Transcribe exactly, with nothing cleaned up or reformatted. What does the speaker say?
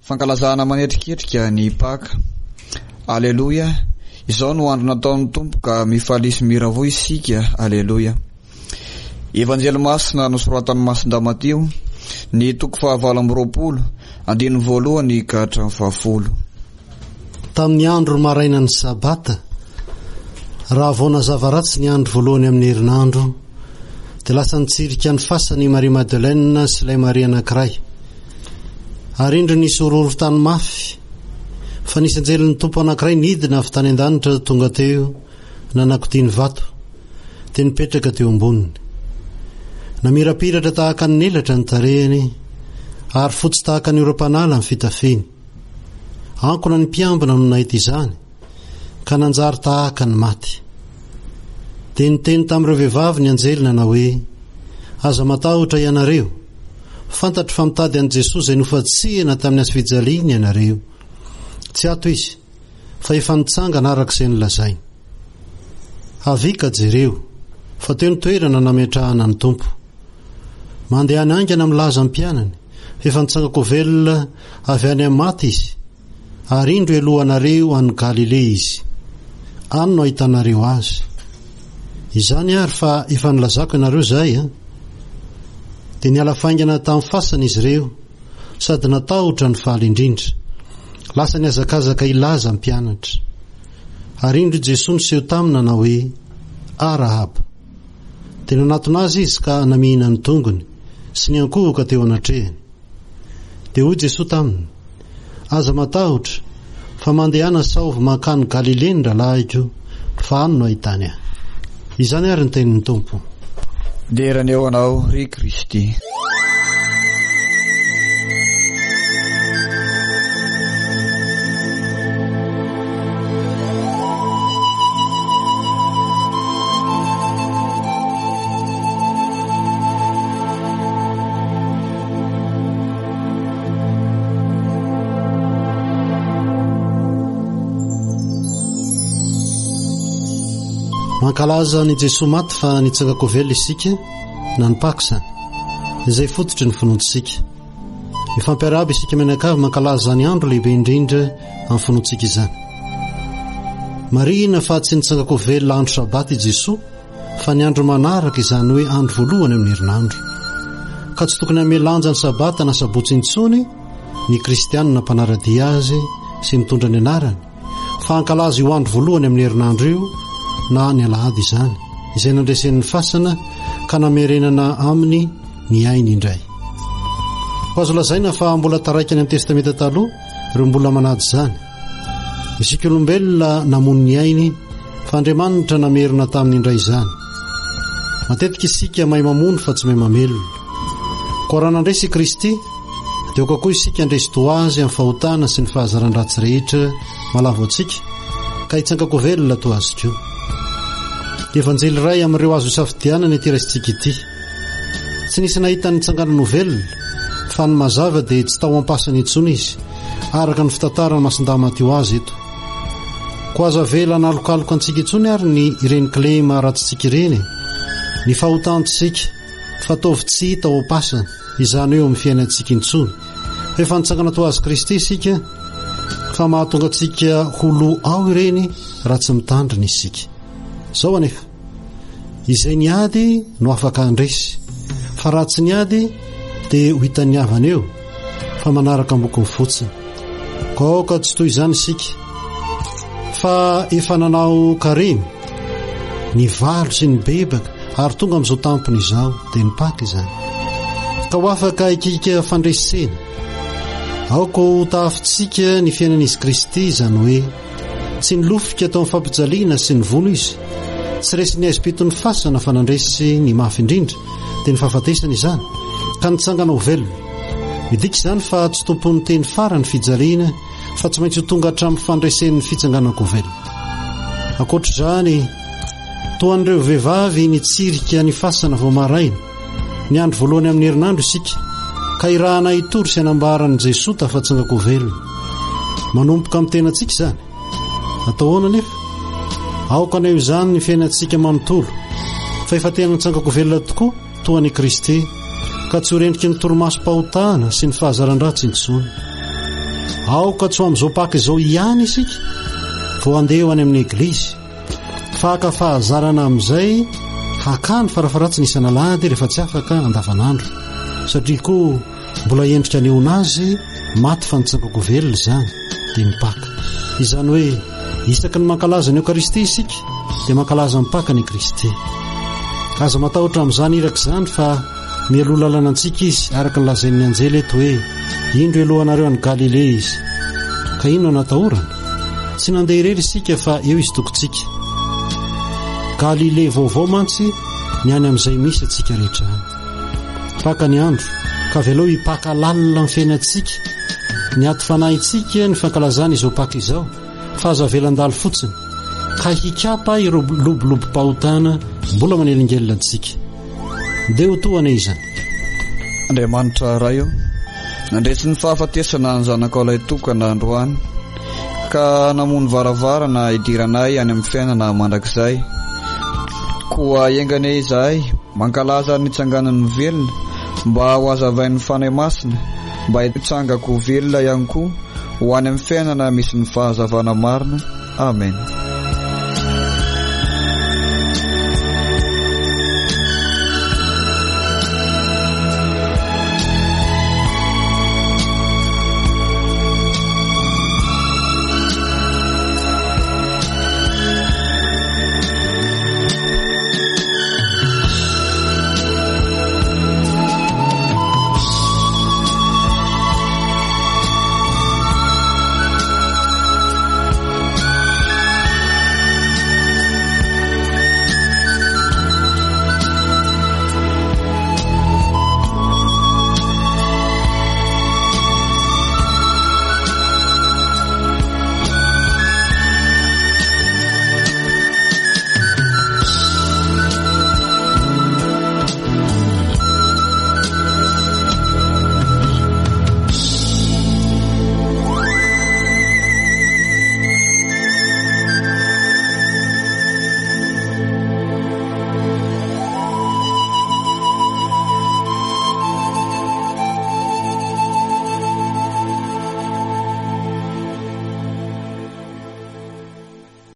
fankalazana manetriketrika ny paka. Aleluia. Izao no andro nataon'ny Tompo ka mifalisy miravo isika. Aleluia. Evanjely masina nosoratan'ny Masinda Matio ny toko fahavalo amby roapolo andiny voalohany ka hatramin'ny fahafolo. Tamin'ny andro maraina ny sabata, raha vao nazava ratsy ny andro voalohany amin'ny herinandro, dia lasa nitsirika ny fasany Maria Madeleine sy ilay Maria anankiray. Ary indro nisy horohoro-tany mafy, fa nisy anjelin'ny Tompo anankiray nidina avy tany an-danitra tonga teo nanakotiny vato, dia nipetraka teo amboniny. Namirapiratra tahaka ny nelatra ny tarehiny, ary fotsy tahaka ny oram-panala ny fitafiny. Ankona ny mpiambina no nahita izany, ka nanjary tahaka ny maty. Dia niteny tamin'ireo vehivavy ny anjelina na hoe, aza matahotra ianareo, fantatro fa mitady an' Jesosy izay nofatsihana tamin'ny hazofijaliany ianareo. Tsy ato izy, fa efa nitsangana arak'izay nolazainy. Avika jereo, fa teo ny toerana nametrahana ny Tompo. Mandeha any aingana milaza ny mpianany, efa nitsangako velona avy any amin'ny maty izy, ary indro elohanareo any Galilea izy. Any no ahitanareo azy. Izany ary fa efa nilazako ianareo zay, eh? Dia niala faingana tamin'ny fasana izy ireo, sady natahotra ny faly indrindra. Lasa niazakazaka ilaza ny mpianatra. Ary indro Jesosy niseho tamina na hoe, Arahaba. Dia nanatona azy izy ka namihina ny tongony sy ny ankohoka teo anatrehany. Dia hoy Jesosy taminy, aza matahotra, fa mandehana saovy mankany Galilea ny rahalahyko, fa any no ahitany ahy. Izany ary ny tenin'ny Tompo. Derany eo anao ry Kristy. Mankalaza ny Jesosy maty fa nitsangako velona isika na ny Paka izany, izay fototry ny finoantsika. Mifampiarahaba isika mianakavy mankalaza ny andro lehibe indrindra amin'ny finoantsika izany. Marina fa tsy nitsangako velona andro sabata i Jesosy, fa ny andro manaraka izany hoe andro voalohany amin'ny herinandro. Ka tsy tokony hamelanja ny sabata na sabotsy intsony ny kristianina mpanaradia azy sy mitondra ny anarany, fa hankalaza io andro voalohany amin'ny herinandro io na ny alahady izany, izay nandresen'ny fasana ka namerenana aminy ny ainy indray. Ho azo lazaina fa mbola taraikany amin'ny testamenta taloha ireo mbola manady izany. Isika olombelona namono ny ainy, fa Andriamanitra namerina tamin'ny indray izany. Matetika isika mahay mamono fa tsy mahay mamelona. Ko raha nandresy Kristy, dia kokoa isika andresy toa azy amin'ny fahotana sy ny fahazaran-dratsy rehetra malavo antsika, ka hitsangako velona toa azy koa. Evanjely ray amin'ireo azo isafidianana ity raisitsika ity. Tsy nisy nahita ny nitsanganana velona, fa ny mazava dia tsy tao ampasany intsony izy, araka ny fitantarany Masinda Matio azy eto. Ko aza vela nalokaloka antsika intsony ary ny ireny klema ratsitsika ireny, ny fahotantsika, fa tovy tsy hita ao ampasany, izany eo amin'ny fiainantsika intsony. Efa nitsangana toa azy Kristy isika, fa mahatonga antsika holo ao ireny raha tsy mitandrina isika. Zao anefa, izay niady no afaka andresy, fa raha tsy niady dia ho hitan'ny havana eo, fa manaraka ambokony fotsiny. Kaoka tsy toy izany isika, fa efa nanao karemy ny valo sy ny bebaka, ary tonga amin'izao tampony izao dia ny Paka izany. Ka ho afaka ikika fandresena, aoko tafitsika ny fiainan'izy Kristy, izany hoe tsy nilofika tao amin'ny fampijaliana sy ny vono izy, tsy resy ny aizipito ny fasana fa nandresy ny mafy indrindra dia ny fahafatesana izany, ka nitsangana ho velona. Midika izany fa tsy tompon'ny teny farany fijaliana, fa tsy maintsy ho tonga hatramin'ny fandresen'ny fitsanganako ho velona. Ankoatra izany, toa an'ireo vehivavy nitsirika ny fasana vao maraina, ny andro voalohany amin'ny herinandro isika, ka irahana hitory sy hanambaran'i Jesosy tafatsangako ho velona. Manomboka amin'ny tenantsika izany. Atao hoana nefa? Aoka aneo izany ny fiainantsika manontolo, fa efa tena nitsangako velona tokoa toa ny Kristy, ka tsy ho rendriky ny torimaso-pahotana sy ny fahazaran-dratsy intsony. aoka tsy ho amin'izao paka izao ihany isika vao andeha ho any amin'ny eglizy fa ka fahazarana amin'izay hakany farafaratsy ny isanalahady rehefa tsy afaka andavanandro satria koa mbola endrika anehoana azy maty fa nitsangako velona izany dia mipaka izany hoe isaky ny mankalaza ny Eucharistie isika dia mankalaza mipaka ny Kristy aza matahotra amin'izany iraka izany fa mialoha lalana antsika izy araka ny lazain'ny anjely eto hoe indro elohanareo any Galilea izy ka ino natahorana tsy nandeha irery isika fa eo izy tokontsika Galilea vaovao mantsy ny any amin'izay misy atsika rehetra any paka ny andro ka velao hipaka lalina ny fiainantsika ny ato fanahintsika ny fankalazana izao paka izao fa aza velan-dalo fotsiny ka hikapa ireo lobolobo-pahotana mbola manelingelina antsika ndeha ho tohana izany Andriamanitra ray io nandresy ny fahafatesana ny zanaka ilay tokana androany ka namono varavarana idiranay any amin'ny fiainana mandrakizay koa iengane izahay mankalaza ny tsanganan'ny velona mba ho azavain'ny fanahy masina mba hitsangako velona ihany koa ho any amin'ny fiainana misy ny fahazavana marina. Amen.